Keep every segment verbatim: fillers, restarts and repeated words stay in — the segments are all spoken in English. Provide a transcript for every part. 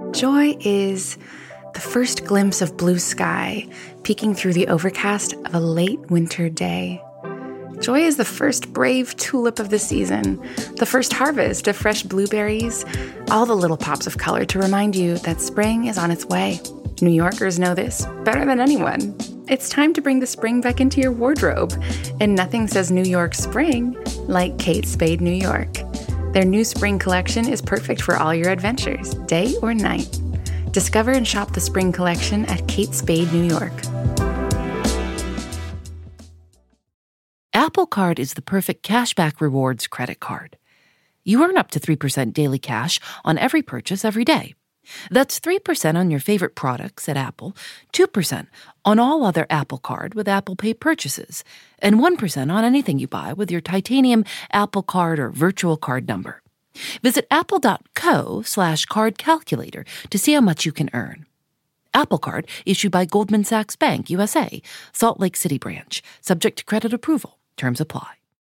Joy is the first glimpse of blue sky peeking through the overcast of a late winter day. Joy is the first brave tulip of the season, the first harvest of fresh blueberries, all the little pops of color to remind you that spring is on its way. New Yorkers know this better than anyone. It's time to bring the spring back into your wardrobe, and nothing says New York spring like Kate Spade New York. Their new spring collection is perfect for all your adventures, day or night. Discover and shop the spring collection at Kate Spade New York. Apple Card is the perfect cashback rewards credit card. You earn up to three percent daily cash on every purchase every day. That's three percent on your favorite products at Apple, two percent on all other Apple Card with Apple Pay purchases, and one percent on anything you buy with your titanium Apple Card or virtual card number. Visit apple.co slash card calculator to see how much you can earn. Apple Card issued by Goldman Sachs Bank, U S A, Salt Lake City branch, subject to credit approval. Terms apply.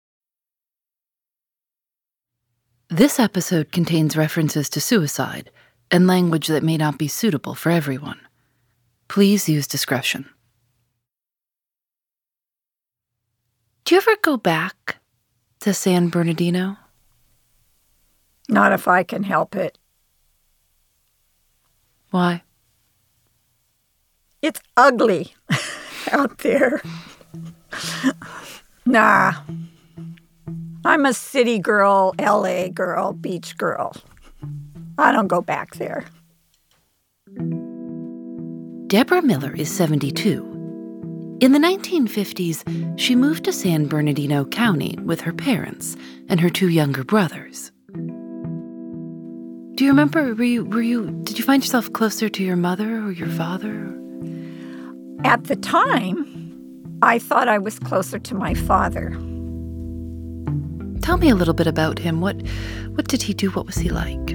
This episode contains references to suicide and language that may not be suitable for everyone. Please use discretion. Do you ever go back to San Bernardino? Not if I can help it. Why? It's ugly out there. Nah. I'm a city girl, L A girl, beach girl. I don't go back there. Deborah Miller is seventy-two. In the nineteen fifties, she moved to San Bernardino County with her parents and her two younger brothers. Do you remember, were you, were you, did you find yourself closer to your mother or your father? At the time, I thought I was closer to my father. Tell me a little bit about him. What what did he do? What was he like?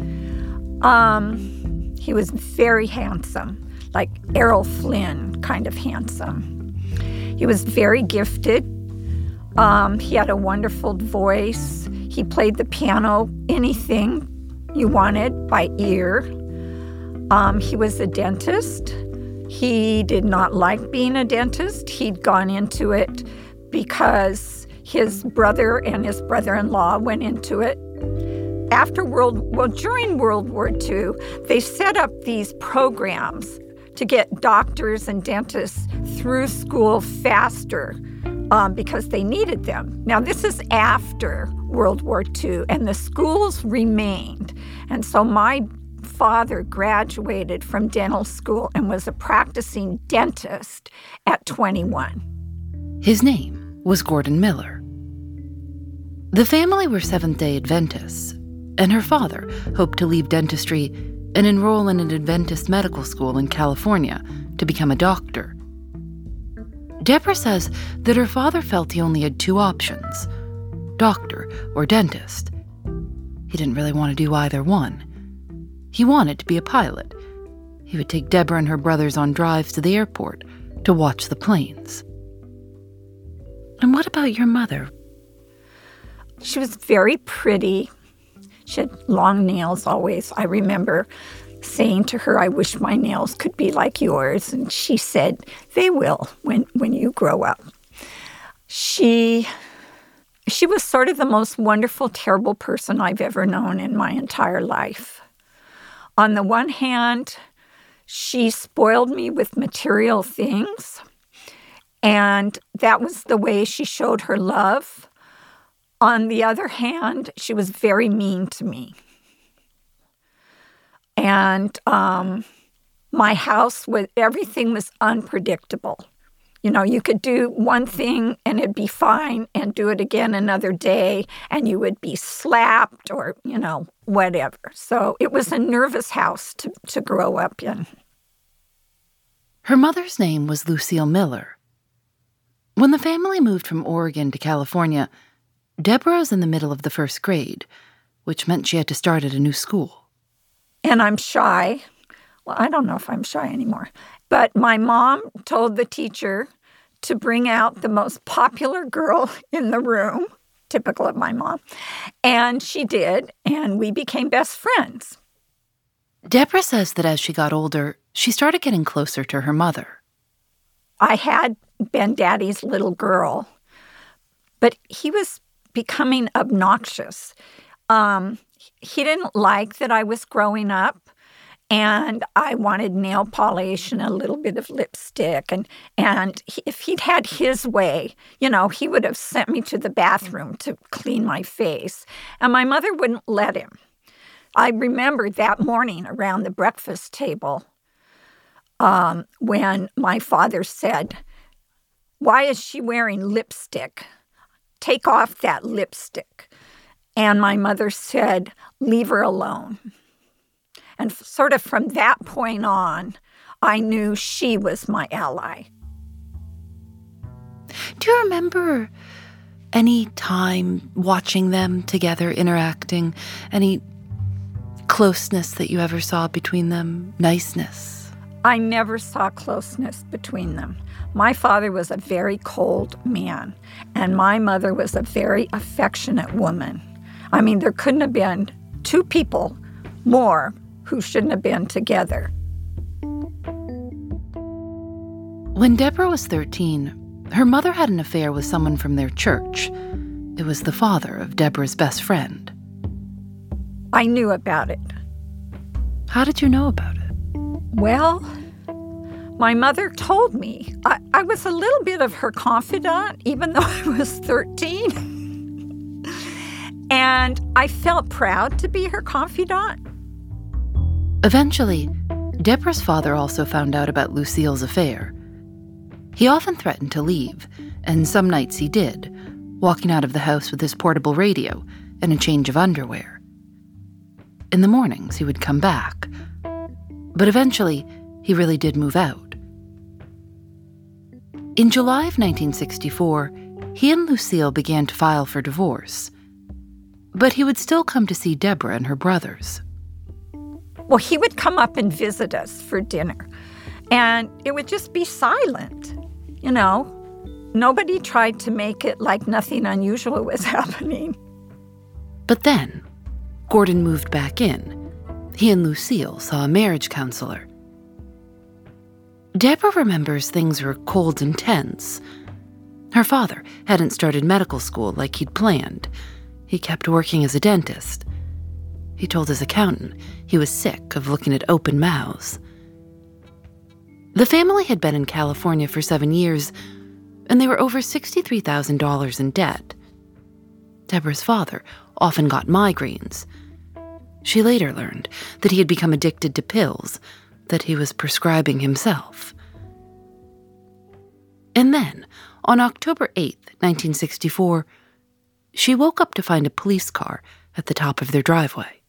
Um, he was very handsome, like Errol Flynn kind of handsome. He was very gifted. Um, he had a wonderful voice. He played the piano, anything you wanted, by ear. Um, he was a dentist. He did not like being a dentist. He'd gone into it because his brother and his brother-in-law went into it. After World, well, during World War Two, they set up these programs to get doctors and dentists through school faster um, because they needed them. Now, this is after World War Two, and the schools remained. And so my father graduated from dental school and was a practicing dentist at twenty-one. His name was Gordon Miller. The family were Seventh-day Adventists, and her father hoped to leave dentistry and enroll in an Adventist medical school in California to become a doctor. Deborah says that her father felt he only had two options, doctor or dentist. He didn't really want to do either one. He wanted to be a pilot. He would take Deborah and her brothers on drives to the airport to watch the planes. And what about your mother? She was very pretty. She had long nails always. I remember saying to her, I wish my nails could be like yours. And she said, they will when, when you grow up. She, she was sort of the most wonderful, terrible person I've ever known in my entire life. On the one hand, she spoiled me with material things, and that was the way she showed her love. On the other hand, she was very mean to me. And um, my house, was, everything was unpredictable. You know, you could do one thing and it'd be fine, and do it again another day and you would be slapped or, you know, whatever. So it was a nervous house to, to grow up in. Her mother's name was Lucille Miller. When the family moved from Oregon to California, Deborah was in the middle of the first grade, which meant she had to start at a new school. And I'm shy. Well, I don't know if I'm shy anymore. But my mom told the teacher to bring out the most popular girl in the room, typical of my mom. And she did, and we became best friends. Deborah says that as she got older, she started getting closer to her mother. I had been Daddy's little girl, but he was becoming obnoxious. Um, he didn't like that I was growing up, and I wanted nail polish and a little bit of lipstick. And, and he, if he'd had his way, you know, he would have sent me to the bathroom to clean my face. And my mother wouldn't let him. I remember that morning around the breakfast table um, when my father said, "Why is she wearing lipstick? Take off that lipstick." And my mother said, "Leave her alone." And sort of from that point on, I knew she was my ally. Do you remember any time watching them together interacting? Any closeness that you ever saw between them? Niceness? I never saw closeness between them. My father was a very cold man, and my mother was a very affectionate woman. I mean, there couldn't have been two people more who shouldn't have been together. When Deborah was thirteen, her mother had an affair with someone from their church. It was the father of Deborah's best friend. I knew about it. How did you know about it? Well, my mother told me. I, I was a little bit of her confidant, even though I was thirteen. And I felt proud to be her confidant. Eventually, Deborah's father also found out about Lucille's affair. He often threatened to leave, and some nights he did, walking out of the house with his portable radio and a change of underwear. In the mornings, he would come back. But eventually, he really did move out. In July of nineteen sixty-four, he and Lucille began to file for divorce. But he would still come to see Deborah and her brothers. Well, he would come up and visit us for dinner, and it would just be silent, you know. Nobody tried to make it like nothing unusual was happening. But then, Gordon moved back in. He and Lucille saw a marriage counselor. Deborah remembers things were cold and tense. Her father hadn't started medical school like he'd planned. He kept working as a dentist. He told his accountant he was sick of looking at open mouths. The family had been in California for seven years, and they were over sixty-three thousand dollars in debt. Deborah's father often got migraines. She later learned that he had become addicted to pills that he was prescribing himself. And then, on October eighth, nineteen sixty-four, she woke up to find a police car at the top of their driveway.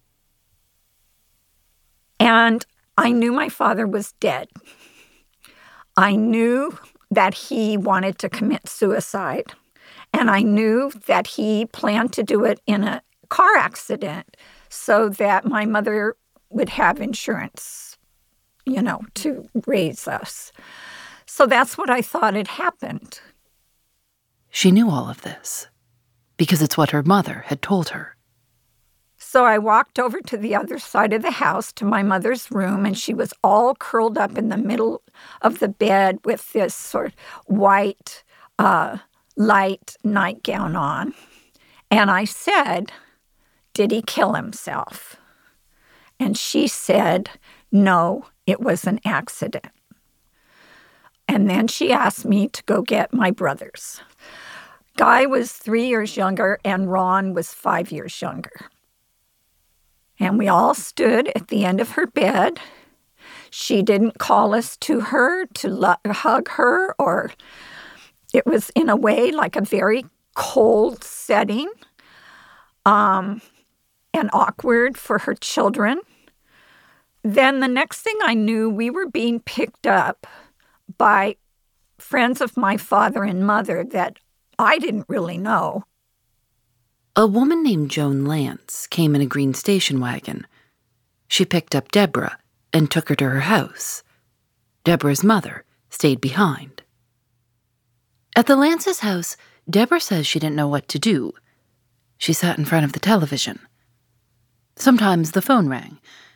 And I knew my father was dead. I knew that he wanted to commit suicide. And I knew that he planned to do it in a car accident so that my mother would have insurance, you know, to raise us. So that's what I thought had happened. She knew all of this because it's what her mother had told her. So I walked over to the other side of the house to my mother's room, and she was all curled up in the middle of the bed with this sort of white, uh, light nightgown on. And I said, "Did he kill himself?" And she said, "No, it was an accident." And then she asked me to go get my brothers. Guy was three years younger, and Ron was five years younger. And we all stood at the end of her bed. She didn't call us to her to lo- hug her, or it was in a way like a very cold setting um, and awkward for her children. Then the next thing I knew, we were being picked up by friends of my father and mother that I didn't really know. A woman named Joan Lance came in a green station wagon. She picked up Deborah and took her to her house. Deborah's mother stayed behind. At the Lance's house, Deborah says she didn't know what to do. She sat in front of the television. Sometimes the phone rang,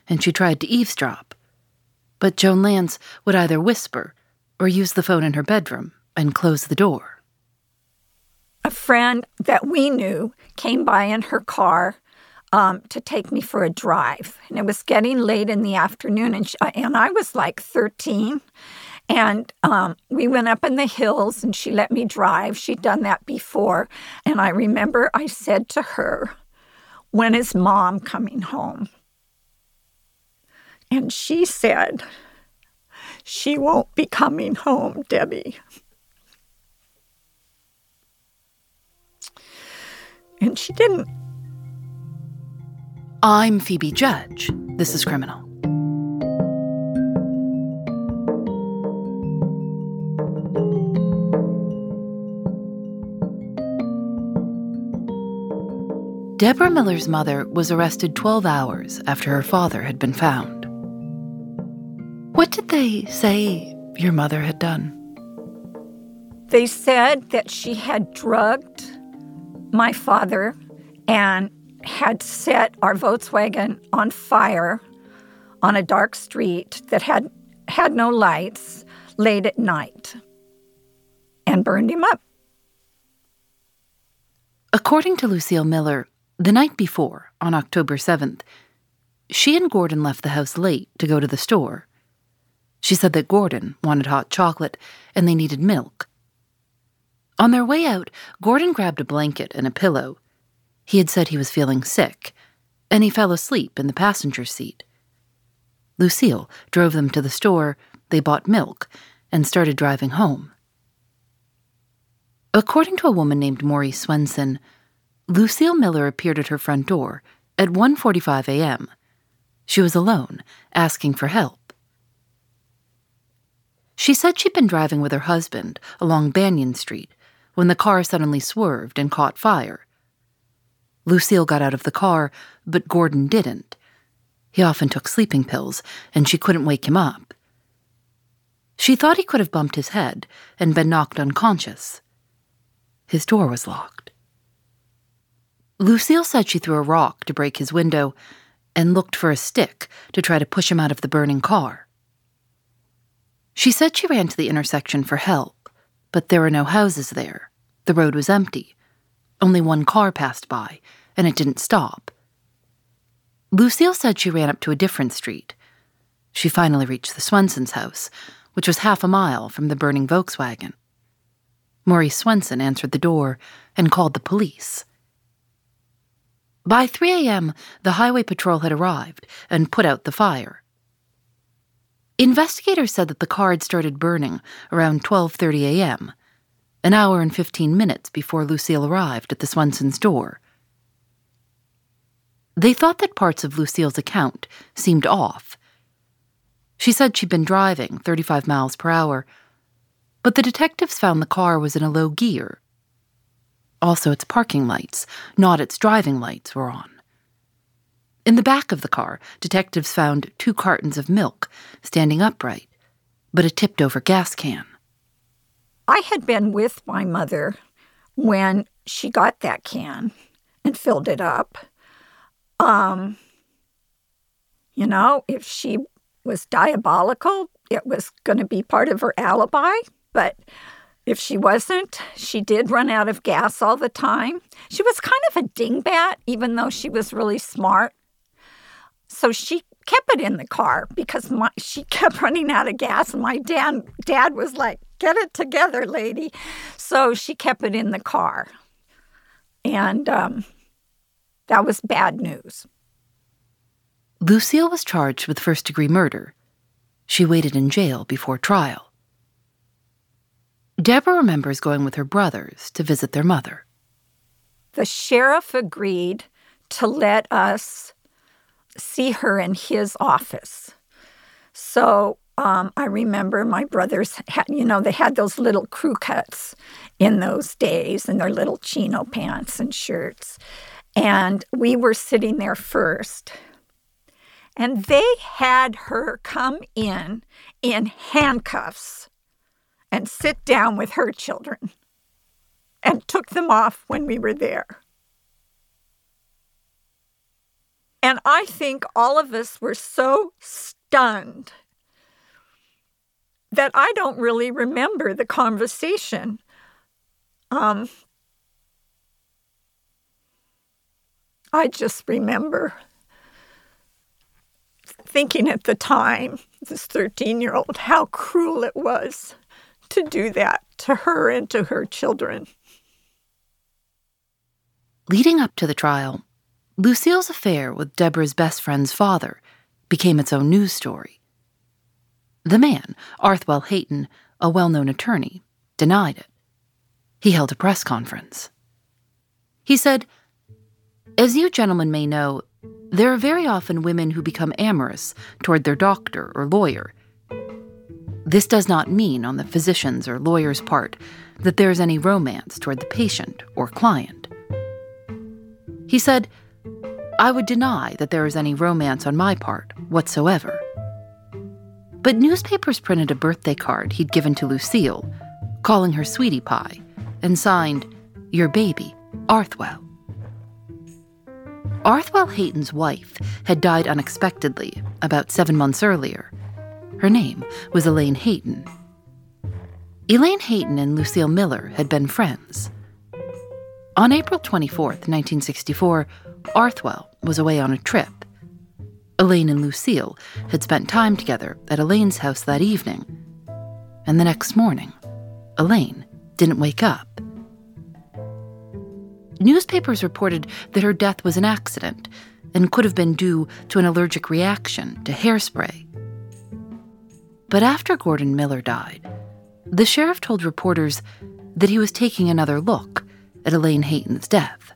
and she tried to eavesdrop. But Joan Lance would either whisper or use the phone in her bedroom and close the door. A friend that we knew came by in her car um, to take me for a drive. And it was getting late in the afternoon, and, she, and I was like thirteen. And um, we went up in the hills, and she let me drive. She'd done that before. And I remember I said to her, "When is Mom coming home?" And she said, "She won't be coming home, Debbie." And she didn't. I'm Phoebe Judge. This is Criminal. Deborah Miller's mother was arrested twelve hours after her father had been found. What did they say your mother had done? They said that she had drugged my father and had set our Volkswagen on fire on a dark street that had had no lights late at night and burned him up. According to Lucille Miller, the night before, on October seventh, she and Gordon left the house late to go to the store. She said that Gordon wanted hot chocolate and they needed milk. On their way out, Gordon grabbed a blanket and a pillow. He had said he was feeling sick, and he fell asleep in the passenger seat. Lucille drove them to the store, they bought milk, and started driving home. According to a woman named Maurice Swenson, Lucille Miller appeared at her front door at one forty-five a.m. She was alone, asking for help. She said she'd been driving with her husband along Banyan Street when the car suddenly swerved and caught fire. Lucille got out of the car, but Gordon didn't. He often took sleeping pills, and she couldn't wake him up. She thought he could have bumped his head and been knocked unconscious. His door was locked. Lucille said she threw a rock to break his window and looked for a stick to try to push him out of the burning car. She said she ran to the intersection for help, but there were no houses there. The road was empty. Only one car passed by, and it didn't stop. Lucille said she ran up to a different street. She finally reached the Swenson's house, which was half a mile from the burning Volkswagen. Maurice Swenson answered the door and called the police. By three a.m., the highway patrol had arrived and put out the fire. Investigators said that the car had started burning around twelve thirty a.m., an hour and fifteen minutes before Lucille arrived at the Swenson's door. They thought that parts of Lucille's account seemed off. She said she'd been driving thirty-five miles per hour, but the detectives found the car was in a low gear. Also, its parking lights, not its driving lights, were on. In the back of the car, detectives found two cartons of milk standing upright, but a tipped-over gas can. I had been with my mother when she got that can and filled it up. Um, you know, if she was diabolical, it was going to be part of her alibi. But if she wasn't, she did run out of gas all the time. She was kind of a dingbat, even though she was really smart. So she kept it in the car because my, she kept running out of gas. And my dad, dad was like, "Get it together, lady." So she kept it in the car. And um, that was bad news. Lucille was charged with first-degree murder. She waited in jail before trial. Deborah remembers going with her brothers to visit their mother. The sheriff agreed to let us see her in his office. So um, I remember my brothers had, you know, they had those little crew cuts in those days and their little chino pants and shirts. And we were sitting there first. And they had her come in in handcuffs and sit down with her children and took them off when we were there. And I think all of us were so stunned that I don't really remember the conversation. Um, I just remember thinking at the time, this thirteen-year-old, how cruel it was to do that to her and to her children. Leading up to the trial, Lucille's affair with Deborah's best friend's father became its own news story. The man, Arthwell Hayton, a well-known attorney, denied it. He held a press conference. He said, "As you gentlemen may know, there are very often women who become amorous toward their doctor or lawyer. This does not mean on the physician's or lawyer's part that there is any romance toward the patient or client." He said, "I would deny that there is any romance on my part whatsoever." But newspapers printed a birthday card he'd given to Lucille, calling her Sweetie Pie, and signed, "Your baby, Arthwell." Arthwell Hayton's wife had died unexpectedly about seven months earlier. Her name was Elaine Hayton. Elaine Hayton and Lucille Miller had been friends. On April twenty-fourth, nineteen sixty-four, Arthwell was away on a trip. Elaine and Lucille had spent time together at Elaine's house that evening. And the next morning, Elaine didn't wake up. Newspapers reported that her death was an accident and could have been due to an allergic reaction to hairspray. But after Gordon Miller died, the sheriff told reporters that he was taking another look at Elaine Hayton's death.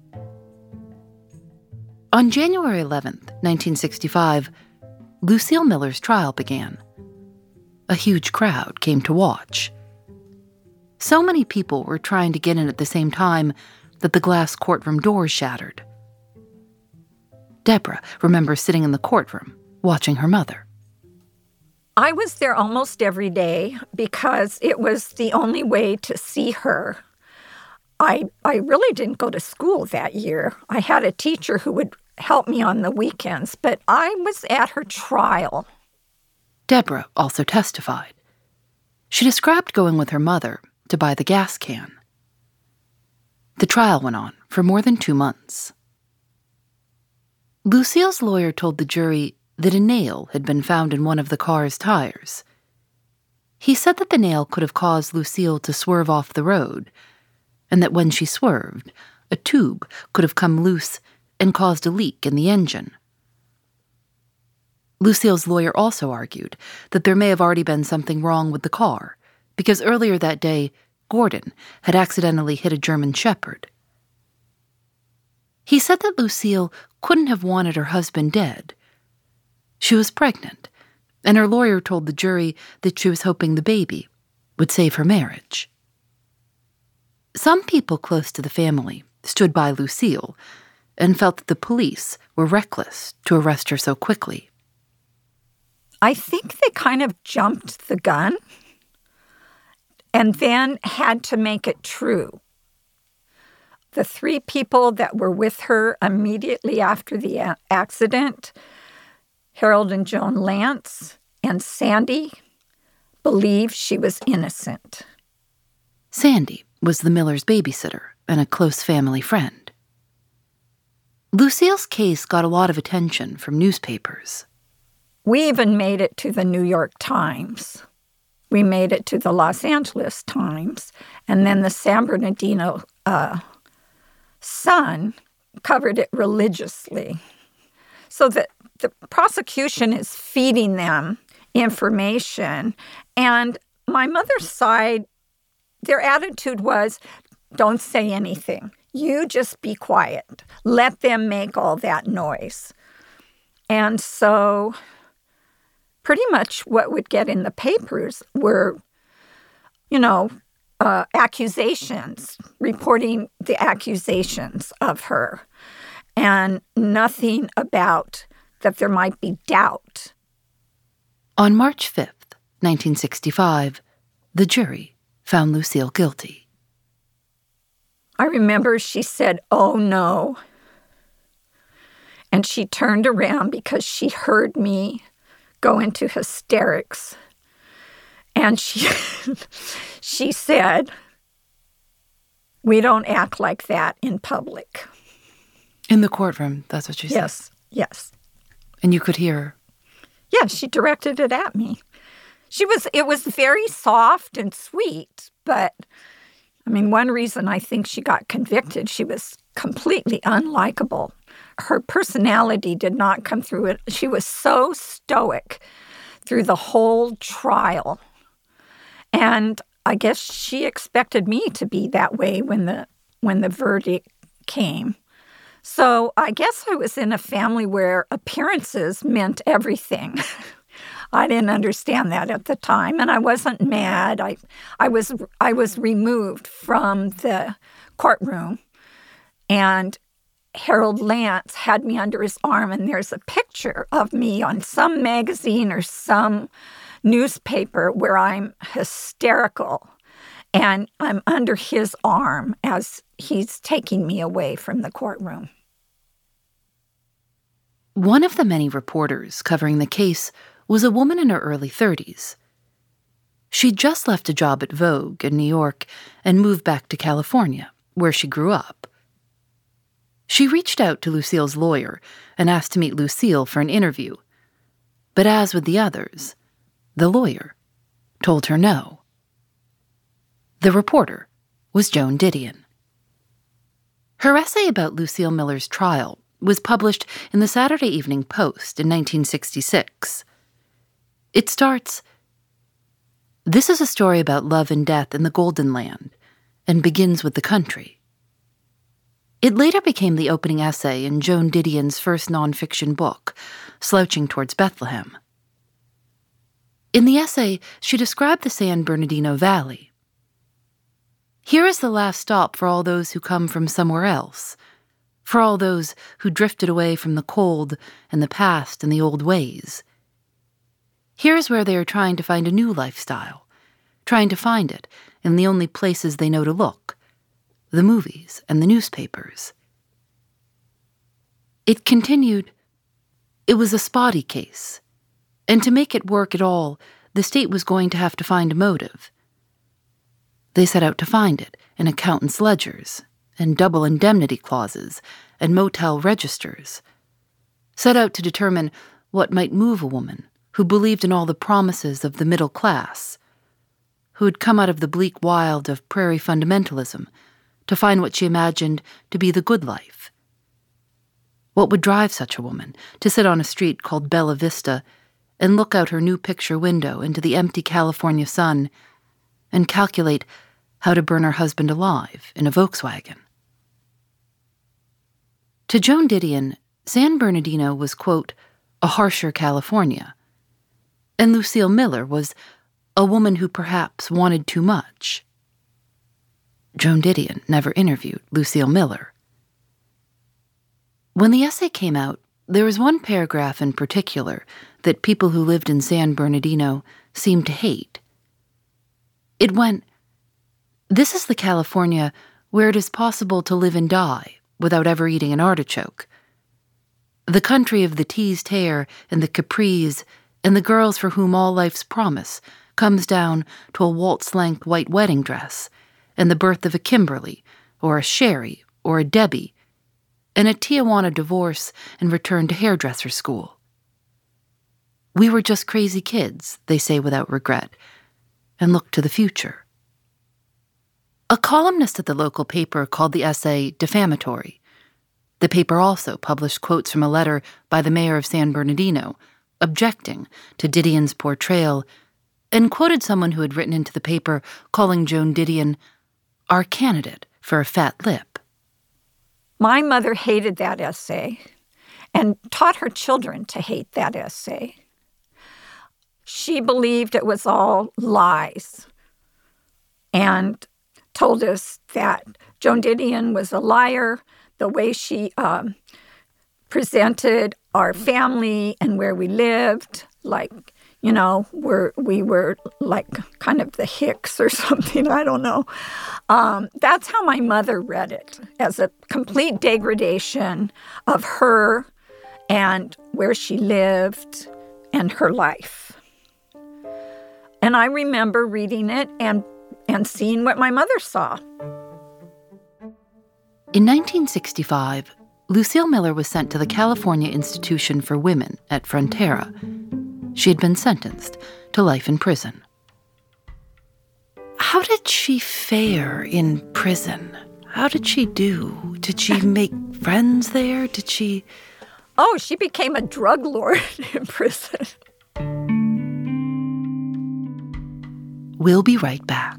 On January eleventh, nineteen sixty-five, Lucille Miller's trial began. A huge crowd came to watch. So many people were trying to get in at the same time that the glass courtroom doors shattered. Deborah remembers sitting in the courtroom, watching her mother. I was there almost every day because it was the only way to see her. I I really didn't go to school that year. I had a teacher who would help me on the weekends, but I was at her trial. Deborah also testified. She described going with her mother to buy the gas can. The trial went on for more than two months. Lucille's lawyer told the jury that a nail had been found in one of the car's tires. He said that the nail could have caused Lucille to swerve off the road, and that when she swerved, a tube could have come loose and caused a leak in the engine. Lucille's lawyer also argued that there may have already been something wrong with the car, because earlier that day, Gordon had accidentally hit a German Shepherd. He said that Lucille couldn't have wanted her husband dead. She was pregnant, and her lawyer told the jury that she was hoping the baby would save her marriage. Some people close to the family stood by Lucille and felt that the police were reckless to arrest her so quickly. I think they kind of jumped the gun and then had to make it true. The three people that were with her immediately after the a- accident, Harold and Joan Lance and Sandy, believed she was innocent. Sandy was the Millers' babysitter and a close family friend. Lucille's case got a lot of attention from newspapers. We even made it to the New York Times. We made it to the Los Angeles Times, and then the San Bernardino uh, Sun covered it religiously. So that the prosecution is feeding them information, and my mother's side, their attitude was, don't say anything. You just be quiet. Let them make all that noise. And so pretty much what would get in the papers were, you know, uh, accusations, reporting the accusations of her, and nothing about that there might be doubt. On March fifth, nineteen sixty-five, the jury found Lucille guilty. I remember she said, "Oh, no." And she turned around because she heard me go into hysterics. And she she said, "We don't act like that in public." In the courtroom, that's what she said? Yes, yes. And you could hear her? Yeah, she directed it at me. She was, it was very soft and sweet, but, I mean, one reason I think she got convicted, she was completely unlikable. Her personality did not come through it. She was so stoic through the whole trial. And I guess she expected me to be that way when the when the verdict came. So I guess I was in a family where appearances meant everything. I didn't understand that at the time, and I wasn't mad. I I was I was removed from the courtroom, and Harold Lance had me under his arm, and there's a picture of me on some magazine or some newspaper where I'm hysterical, and I'm under his arm as he's taking me away from the courtroom. One of the many reporters covering the case was a woman in her early thirties. She'd just left a job at Vogue in New York and moved back to California, where she grew up. She reached out to Lucille's lawyer and asked to meet Lucille for an interview. But as with the others, the lawyer told her no. The reporter was Joan Didion. Her essay about Lucille Miller's trial was published in the Saturday Evening Post in nineteen sixty-six. It starts, "This is a story about love and death in the Golden Land, and begins with the country." It later became the opening essay in Joan Didion's first nonfiction book, Slouching Towards Bethlehem. In the essay, she described the San Bernardino Valley. "Here is the last stop for all those who come from somewhere else, for all those who drifted away from the cold and the past and the old ways. Here is where they are trying to find a new lifestyle, trying to find it in the only places they know to look, the movies and the newspapers." It continued, "It was a spotty case, and to make it work at all, the state was going to have to find a motive. They set out to find it in accountants' ledgers, and double indemnity clauses, and motel registers. Set out to determine what might move a woman who believed in all the promises of the middle class, who had come out of the bleak wild of prairie fundamentalism to find what she imagined to be the good life. What would drive such a woman to sit on a street called Bella Vista and look out her new picture window into the empty California sun and calculate how to burn her husband alive in a Volkswagen?" To Joan Didion, San Bernardino was, quote, "a harsher California," and Lucille Miller was a woman who perhaps wanted too much. Joan Didion never interviewed Lucille Miller. When the essay came out, there was one paragraph in particular that people who lived in San Bernardino seemed to hate. It went, "This is the California where it is possible to live and die without ever eating an artichoke. The country of the teased hair and the capris and the girls for whom all life's promise comes down to a waltz-length white wedding dress and the birth of a Kimberly or a Sherry or a Debbie and a Tijuana divorce and return to hairdresser school. We were just crazy kids," they say without regret, and look to the future. A columnist at the local paper called the essay defamatory. The paper also published quotes from a letter by the mayor of San Bernardino, objecting to Didion's portrayal, and quoted someone who had written into the paper calling Joan Didion our candidate for a fat lip. My mother hated that essay and taught her children to hate that essay. She believed it was all lies and told us that Joan Didion was a liar, the way she um, presented our family and where we lived, like, you know, we're, we were like kind of the Hicks or something, I don't know. Um, that's how my mother read it, as a complete degradation of her and where she lived and her life. And I remember reading it and, and seeing what my mother saw. In nineteen sixty-five, Lucille Miller was sent to the California Institution for Women at Frontera. She had been sentenced to life in prison. How did she fare in prison? How did she do? Did she make friends there? Did she... Oh, she became a drug lord in prison. We'll be right back.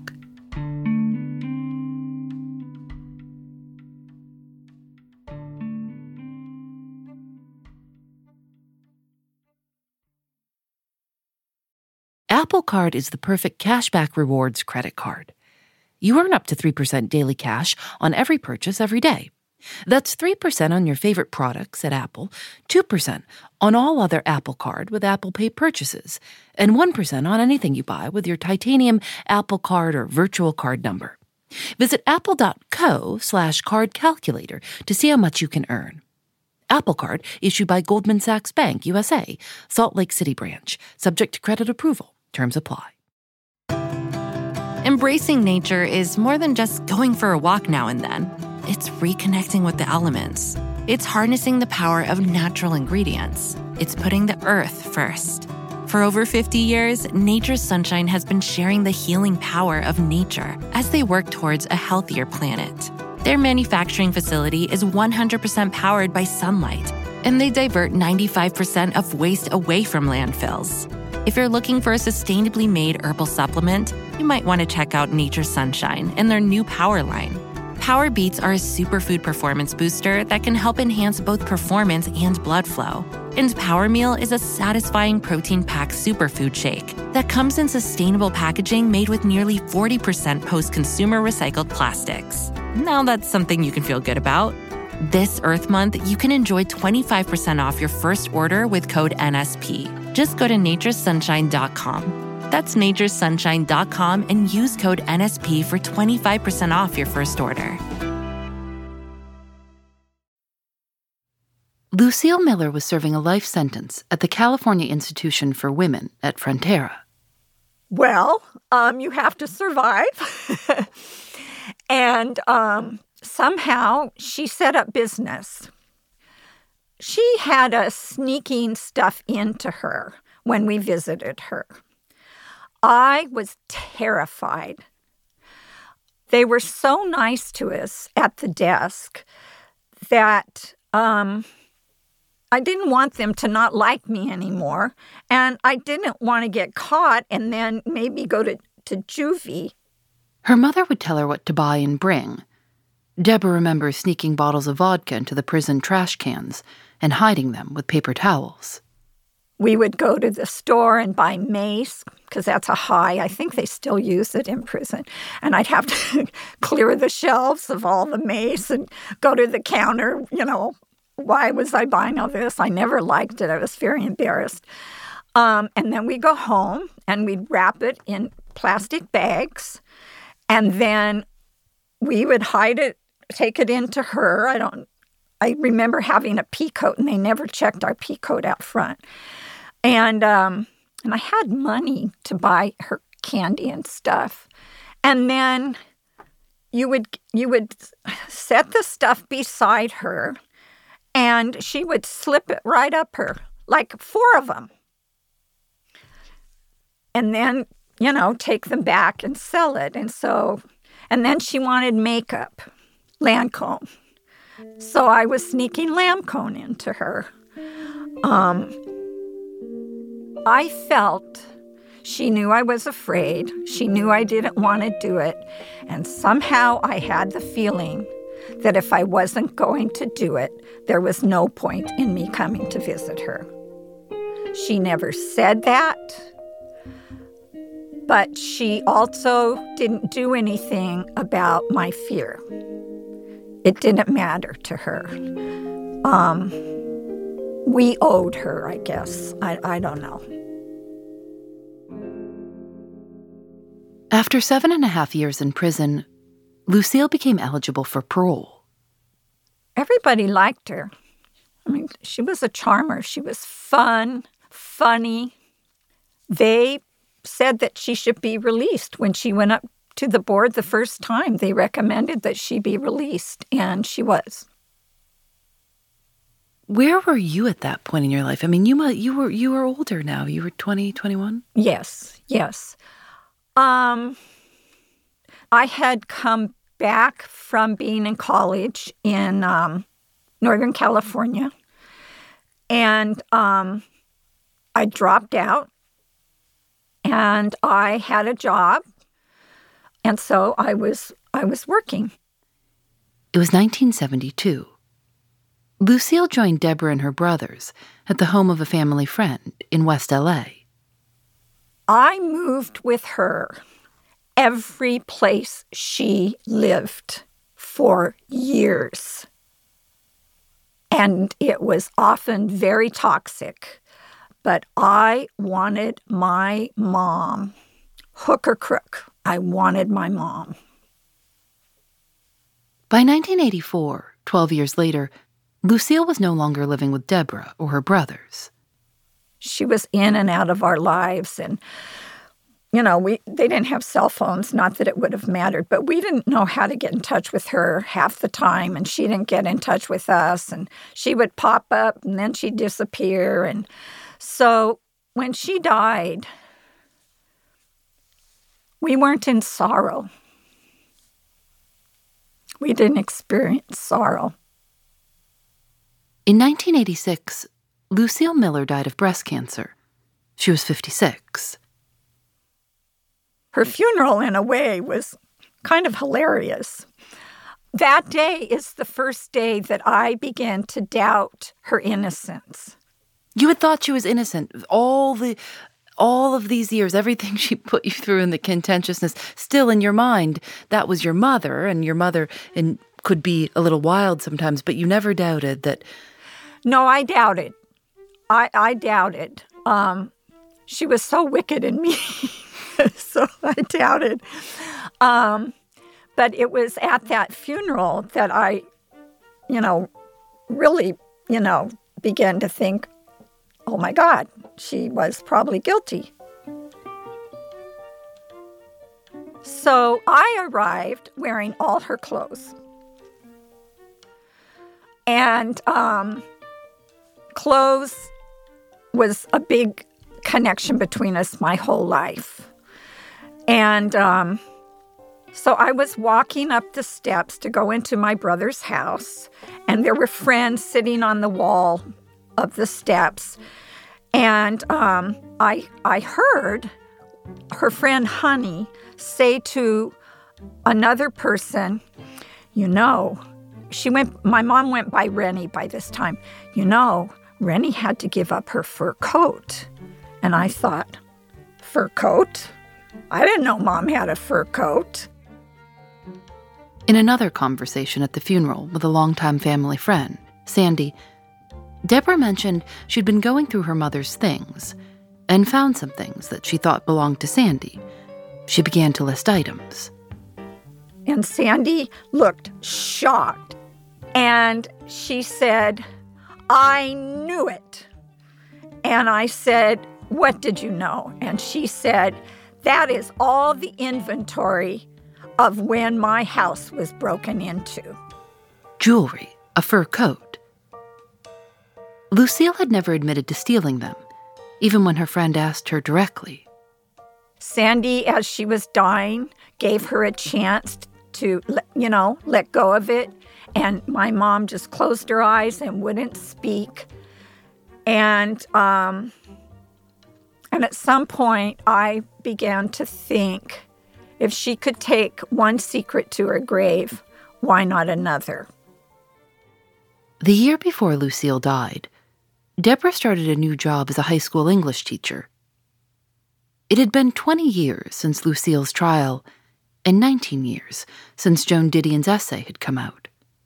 Apple Card is the perfect cashback rewards credit card. You earn up to three percent daily cash on every purchase every day. That's three percent on your favorite products at Apple, two percent on all other Apple Card with Apple Pay purchases, and one percent on anything you buy with your titanium Apple Card or virtual card number. Visit apple.co slash card calculator to see how much you can earn. Apple Card issued by Goldman Sachs Bank, U S A, Salt Lake City branch, subject to credit approval. Terms apply. Embracing nature is more than just going for a walk now and then. It's reconnecting with the elements. It's harnessing the power of natural ingredients. It's putting the earth first. For over fifty years, Nature's Sunshine has been sharing the healing power of nature as they work towards a healthier planet. Their manufacturing facility is one hundred percent powered by sunlight, and they divert ninety-five percent of waste away from landfills. If you're looking for a sustainably made herbal supplement, you might want to check out Nature's Sunshine and their new Power line. Power Beats are a superfood performance booster that can help enhance both performance and blood flow. And Power Meal is a satisfying protein-packed superfood shake that comes in sustainable packaging made with nearly forty percent post-consumer recycled plastics. Now that's something you can feel good about. This Earth Month, you can enjoy twenty-five percent off your first order with code N S P. Just go to nature's sunshine dot com. That's nature's sunshine dot com and use code N S P for twenty-five percent off your first order. Lucille Miller was serving a life sentence at the California Institution for Women at Frontera. Well, um, you have to survive. and um, somehow she set up business. She had us sneaking stuff into her when we visited her. I was terrified. They were so nice to us at the desk that um, I didn't want them to not like me anymore. And I didn't want to get caught and then maybe go to, to juvie. Her mother would tell her what to buy and bring. Deborah remembers sneaking bottles of vodka into the prison trash cans and hiding them with paper towels. We would go to the store and buy mace, because that's a high. I think they still use it in prison. And I'd have to clear the shelves of all the mace and go to the counter. You know, why was I buying all this? I never liked it. I was very embarrassed. Um, and then we go home and we'd wrap it in plastic bags. And then we would hide it, take it into her. I don't I remember having a pea coat, and they never checked our pea coat out front. And um, and I had money to buy her candy and stuff. And then you would you would set the stuff beside her, and she would slip it right up her, like four of them. And then, you know, take them back and sell it. And so, and then she wanted makeup, Lancome. So I was sneaking Lancome into her. Um, I felt she knew I was afraid. She knew I didn't want to do it. And somehow I had the feeling that if I wasn't going to do it, there was no point in me coming to visit her. She never said that. But she also didn't do anything about my fear. It didn't matter to her. Um, we owed her, I guess. I, I don't know. After seven and a half years in prison, Lucille became eligible for parole. Everybody liked her. I mean, she was a charmer. She was fun, funny. They said that she should be released. When she went up to the board the first time, they recommended that she be released, and she was. Where were you at that point in your life? I mean, you you were you were older now. You were twenty, twenty-one? Yes, yes. Um, I had come back from being in college in um, Northern California, and um, I dropped out, and I had a job, and so I was I was working. It was nineteen seventy-two. Lucille joined Deborah and her brothers at the home of a family friend in West L A. I moved with her every place she lived for years. And it was often very toxic. But I wanted my mom, hook or crook. I wanted my mom. By nineteen eighty-four, twelve years later, Lucille was no longer living with Deborah or her brothers. She was in and out of our lives, and, you know, we they didn't have cell phones, not that it would have mattered, but we didn't know how to get in touch with her half the time, and she didn't get in touch with us, and she would pop up, and then she'd disappear, and so when she died, we weren't in sorrow. We didn't experience sorrow. In nineteen eighty-six, Lucille Miller died of breast cancer. She was fifty-six. Her funeral, in a way, was kind of hilarious. That day is the first day that I began to doubt her innocence. You had thought she was innocent. All the, all of these years, everything she put you through and the contentiousness, still in your mind, that was your mother, and your mother and could be a little wild sometimes, but you never doubted that. No, I doubted. I, I doubted. Um, she was so wicked and mean, so I doubted. Um, but it was at that funeral that I, you know, really, you know, began to think, oh my God, she was probably guilty. So I arrived wearing all her clothes. And um, clothes was a big connection between us my whole life. And um, so I was walking up the steps to go into my brother's house, and there were friends sitting on the wall of the steps. And um, I, I heard her friend Honey say to another person, you know, she went, my mom went by Rennie by this time. You know, Rennie had to give up her fur coat. And I thought, fur coat? I didn't know Mom had a fur coat. In another conversation at the funeral with a longtime family friend, Sandy, Deborah mentioned she'd been going through her mother's things and found some things that she thought belonged to Sandy. She began to list items. And Sandy looked shocked. And she said, I knew it. And I said, what did you know? And she said, that is all the inventory of when my house was broken into. Jewelry, a fur coat. Lucille had never admitted to stealing them, even when her friend asked her directly. Sandy, as she was dying, gave her a chance to, you know, let go of it. And my mom just closed her eyes and wouldn't speak. And um, and at some point, I began to think, if she could take one secret to her grave, why not another? The year before Lucille died, Deborah started a new job as a high school English teacher. It had been twenty years since Lucille's trial, and nineteen years since Joan Didion's essay had come out.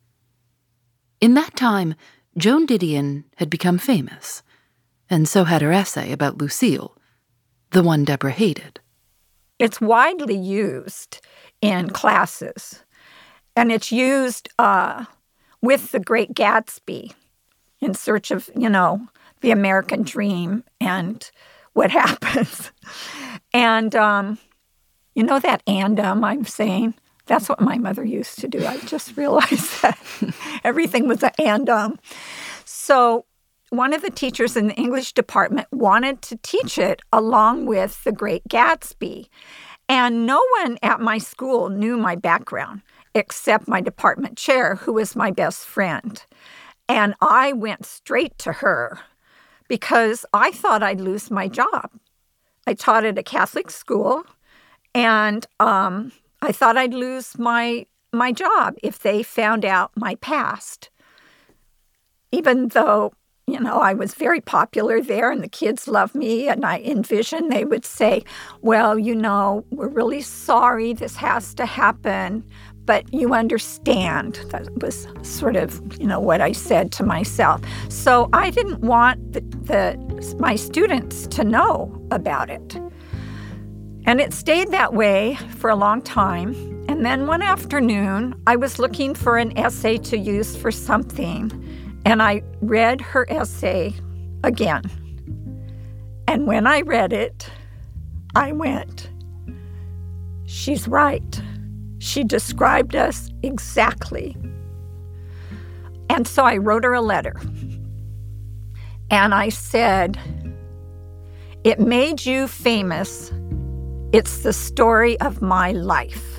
In that time, Joan Didion had become famous, and so had her essay about Lucille, the one Deborah hated. It's widely used in classes, and it's used uh, with The Great Gatsby. in search of, you know, the American dream and what happens. And, um, you know that and um I'm saying? That's what my mother used to do. I just realized that everything was an and um. So one of the teachers in the English department wanted to teach it along with The Great Gatsby. And no one at my school knew my background except my department chair, who was my best friend. And I went straight to her because I thought I'd lose my job. I taught at a Catholic school, and um, I thought I'd lose my my job if they found out my past. Even though, you know, I was very popular there and the kids loved me, and I envisioned they would say, well, you know, we're really sorry this has to happen, but you understand. That was sort of, you know, what I said to myself. So I didn't want the, the my students to know about it. And it stayed that way for a long time. And then one afternoon, I was looking for an essay to use for something, and I read her essay again. And when I read it, I went, she's right. She described us exactly. And so I wrote her a letter. And I said, it made you famous. It's the story of my life.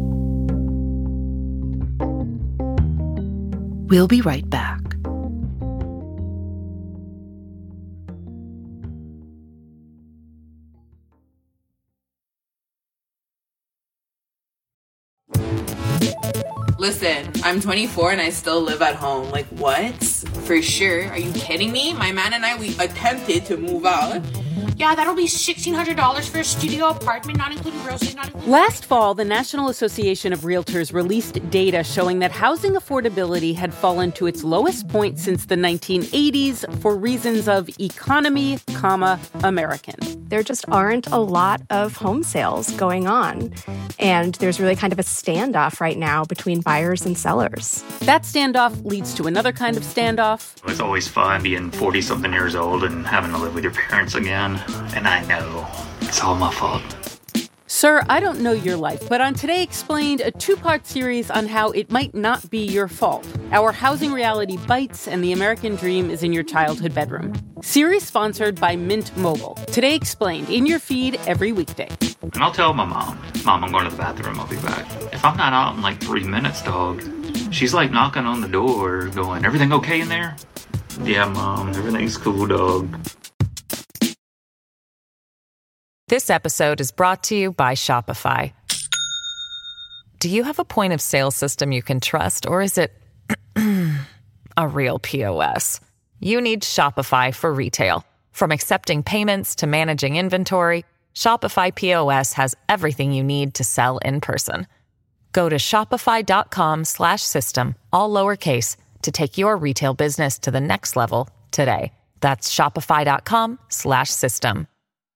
We'll be right back. Listen, I'm twenty-four and I still live at home. Like, what? For sure. Are you kidding me? My man and I, we attempted to move out. Yeah, that'll be sixteen hundred dollars for a studio apartment, not including groceries, not including... Last fall, the National Association of Realtors released data showing that housing affordability had fallen to its lowest point since the nineteen eighties for reasons of economy, comma, American. There just aren't a lot of home sales going on. And there's really kind of a standoff right now between buyers and sellers. That standoff leads to another kind of standoff. It's always fun being forty-something years old and having to live with your parents again. And I know it's all my fault. Sir, I don't know your life, but on Today Explained, a two-part series on how it might not be your fault. Our housing reality bites and the American dream is in your childhood bedroom. Series sponsored by Mint Mobile. Today Explained, in your feed every weekday. And I'll tell my mom, Mom, I'm going to the bathroom, I'll be back. If I'm not out in like three minutes, dog, she's like knocking on the door going, everything okay in there? Yeah, Mom, everything's cool, dog. This episode is brought to you by Shopify. Do you have a point of sale system you can trust, or is it a real P O S? You need Shopify for retail. From accepting payments to managing inventory, Shopify P O S has everything you need to sell in person. Go to shopify.com slash system, all lowercase, to take your retail business to the next level today. That's shopify.com slash system.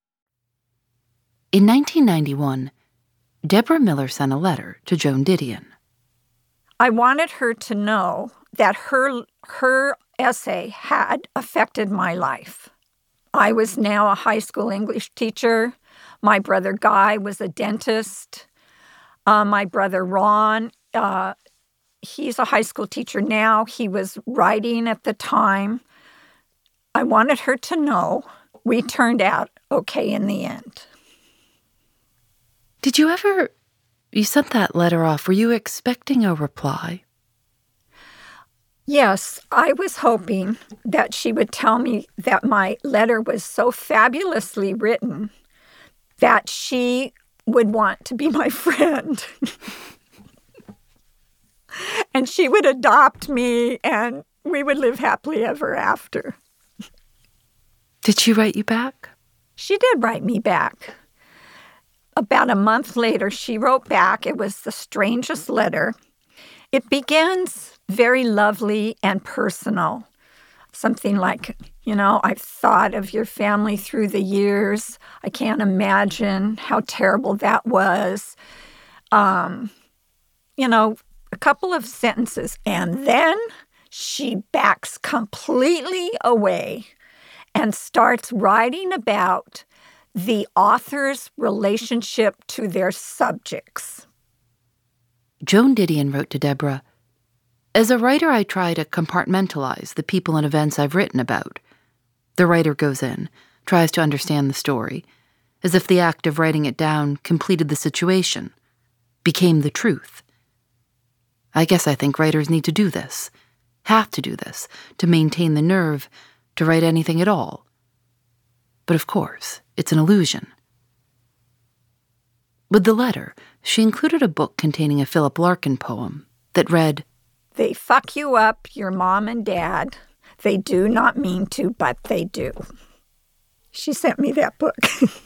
In nineteen ninety-one, Deborah Miller sent a letter to Joan Didion. I wanted her to know that her her essay had affected my life. I was now a high school English teacher. My brother Guy was a dentist. Uh, my brother Ron, uh, he's a high school teacher now. He was writing at the time. I wanted her to know we turned out okay in the end. Did you ever... You sent that letter off. Were you expecting a reply? Yes, I was hoping that she would tell me that my letter was so fabulously written that she would want to be my friend. And she would adopt me, and we would live happily ever after. Did she write you back? She did write me back. About a month later, she wrote back. It was the strangest letter. It begins very lovely and personal. Something like, you know, I've thought of your family through the years. I can't imagine how terrible that was. Um, you know, a couple of sentences. And then she backs completely away and starts writing about the author's relationship to their subjects. Joan Didion wrote to Deborah, "As a writer, I try to compartmentalize the people and events I've written about. The writer goes in, tries to understand the story, as if the act of writing it down completed the situation, became the truth. I guess I think writers need to do this, have to do this, to maintain the nerve to write anything at all. But of course, it's an illusion." With the letter, she included a book containing a Philip Larkin poem that read, "They fuck you up, your mom and dad. They do not mean to, but they do." She sent me that book.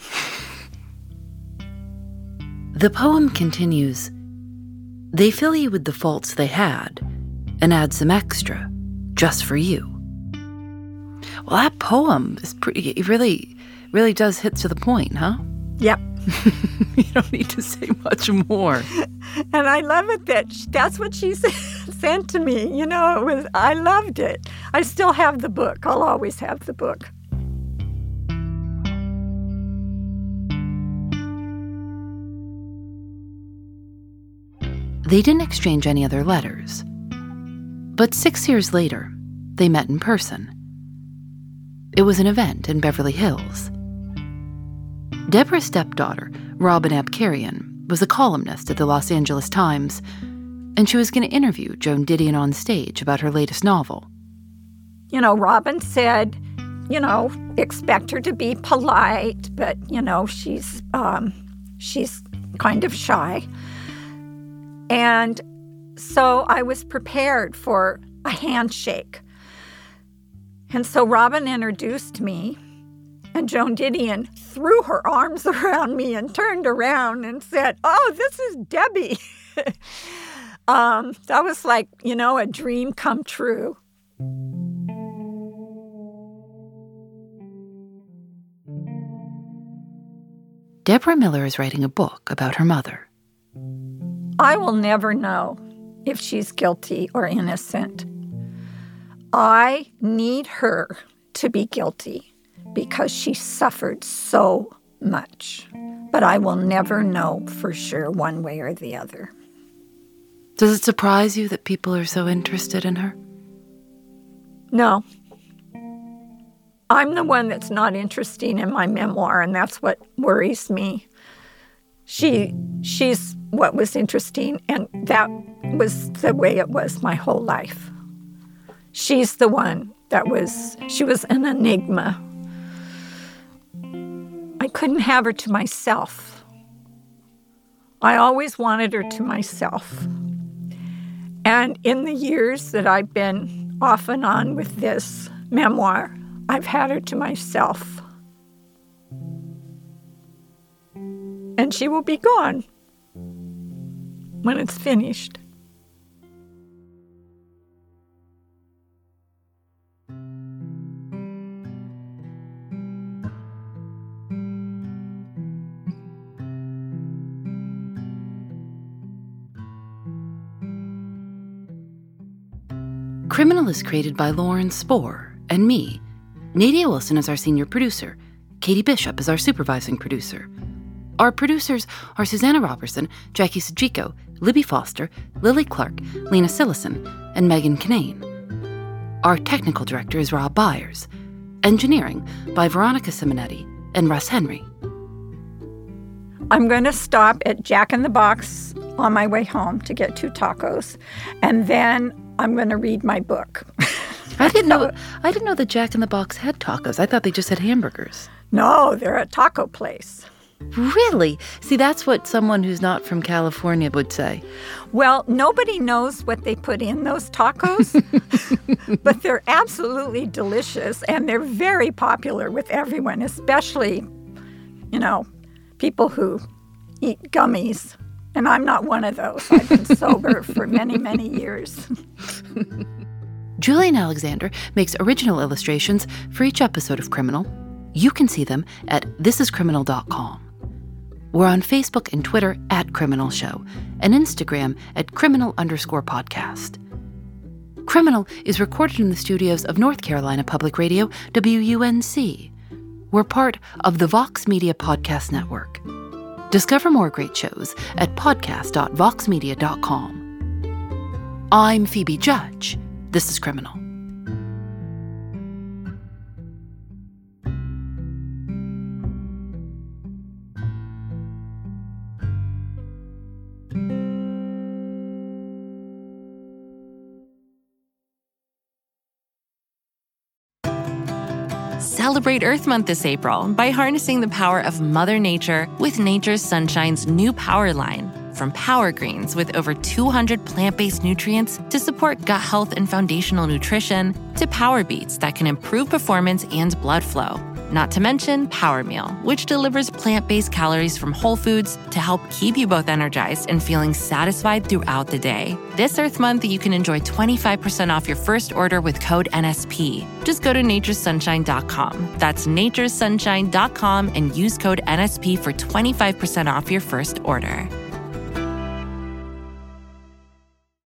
The poem continues, "They fill you with the faults they had and add some extra just for you." Well, that poem is pretty, it really, really does hit to the point, huh? Yep. You don't need to say much more. And I love it that she, that's what she sent to me. You know, it was, I loved it. I still have the book. I'll always have the book. They didn't exchange any other letters. But six years later, they met in person. It was an event in Beverly Hills. Deborah's stepdaughter, Robin Abkarian, was a columnist at the Los Angeles Times, and she was going to interview Joan Didion on stage about her latest novel. You know, Robin said, you know, expect her to be polite, but, you know, she's um, she's kind of shy. And so I was prepared for a handshake. And so Robin introduced me, and Joan Didion threw her arms around me and turned around and said, "Oh, this is Debbie." um, that was like, you know, a dream come true. Deborah Miller is writing a book about her mother. I will never know if she's guilty or innocent. I need her to be guilty because she suffered so much. But I will never know for sure one way or the other. Does it surprise you that people are so interested in her? No. I'm the one that's not interesting in my memoir, and that's what worries me. She, she's what was interesting, and that was the way it was my whole life. She's the one that was, she was an enigma. I couldn't have her to myself. I always wanted her to myself. And in the years that I've been off and on with this memoir, I've had her to myself. And she will be gone when it's finished. Criminal is created by Lauren Spohr and me. Nadia Wilson is our senior producer. Katie Bishop is our supervising producer. Our producers are Susanna Robertson, Jackie Sajiko, Libby Foster, Lily Clark, Lena Sillison, and Megan Kinane. Our technical director is Rob Byers. Engineering by Veronica Simonetti and Russ Henry. I'm going to stop at Jack in the Box on my way home to get two tacos, and then I'm going to read my book. I didn't know I didn't know that Jack in the Box had tacos. I thought they just had hamburgers. No, they're a taco place. Really? See, that's what someone who's not from California would say. Well, nobody knows what they put in those tacos, but they're absolutely delicious, and they're very popular with everyone, especially, you know, people who eat gummies. And I'm not one of those. I've been sober for many, many years. Julian Alexander makes original illustrations for each episode of Criminal. You can see them at this is criminal dot com. We're on Facebook and Twitter at Criminal Show and Instagram at criminal underscore podcast. Criminal is recorded in the studios of North Carolina Public Radio, W U N C. We're part of the Vox Media Podcast Network. Discover more great shows at podcast dot vox media dot com. I'm Phoebe Judge. This is Criminal. Celebrate Earth Month this April by harnessing the power of Mother Nature with Nature's Sunshine's new Power line. From Power Greens with over two hundred plant-based nutrients to support gut health and foundational nutrition, to Power Beets that can improve performance and blood flow. Not to mention Power Meal, which delivers plant-based calories from whole foods to help keep you both energized and feeling satisfied throughout the day. This Earth Month, you can enjoy twenty-five percent off your first order with code N S P. Just go to natures sunshine dot com. That's natures sunshine dot com and use code N S P for twenty-five percent off your first order.